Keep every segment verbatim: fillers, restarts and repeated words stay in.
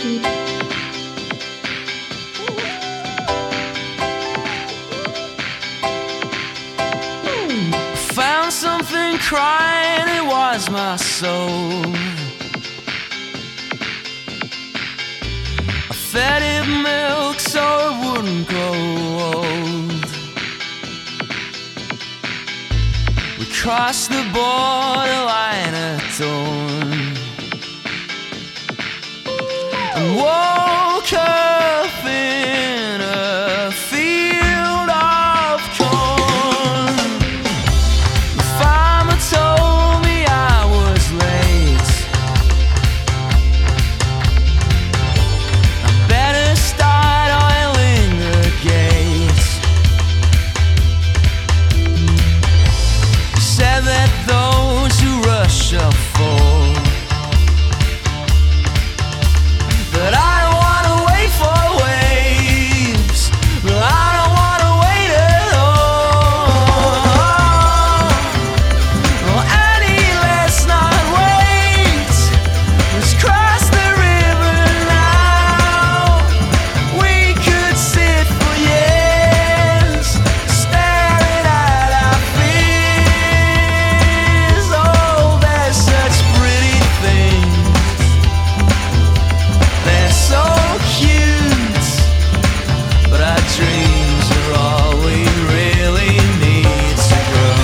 Found something crying, it was my soul. I fed it milk so it wouldn't grow old. We crossed the borderline at dawn and woke up in a field of corn. The farmer told me I was late. I better start oiling the gate. He said that those who rush shall fall, but I don't wanna wait for waves. Well, I don't wanna wait at all. Oh, Annie, let's not wait. Let's cross the river now. We could sit for years, staring at our fears. Oh, there's such pretty things. They're so cute, but our dreams are all we really need to grow.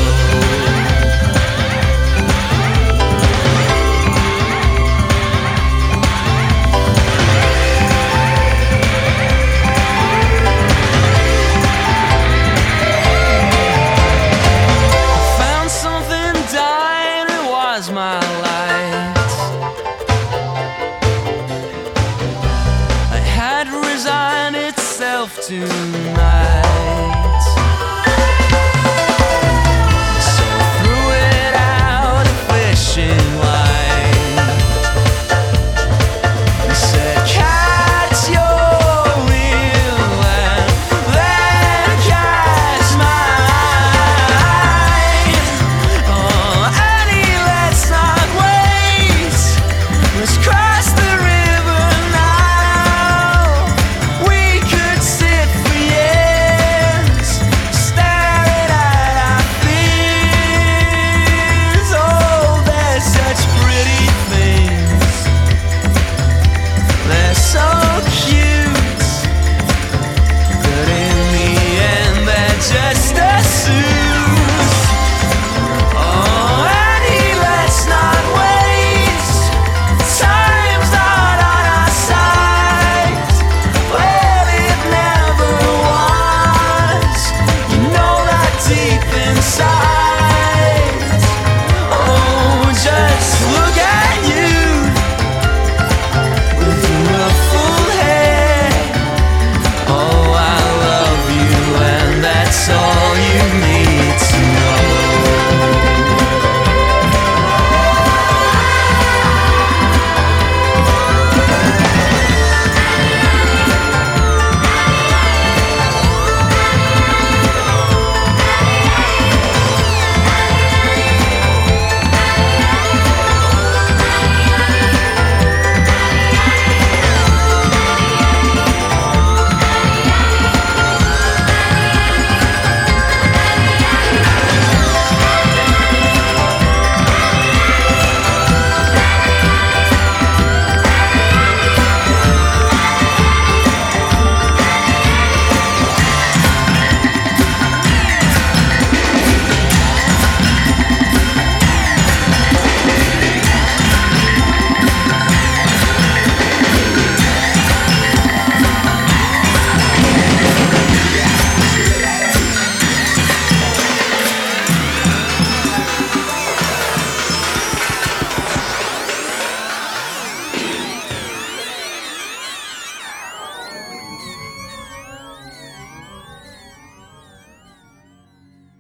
Found something dying, it was my light. It had resigned itself tonight. So I threw it out a fishing line. I said, catch your will and then catch mine. Oh, Annie, let's not wait. Let's cross the river now. We could sit for years, staring at our fears. Oh, they're such pretty things. They're so cute, but in the end they're just a suit. Oh, Annie, let's not wait. Time's not on our side. Well, it never was. You know that deep inside.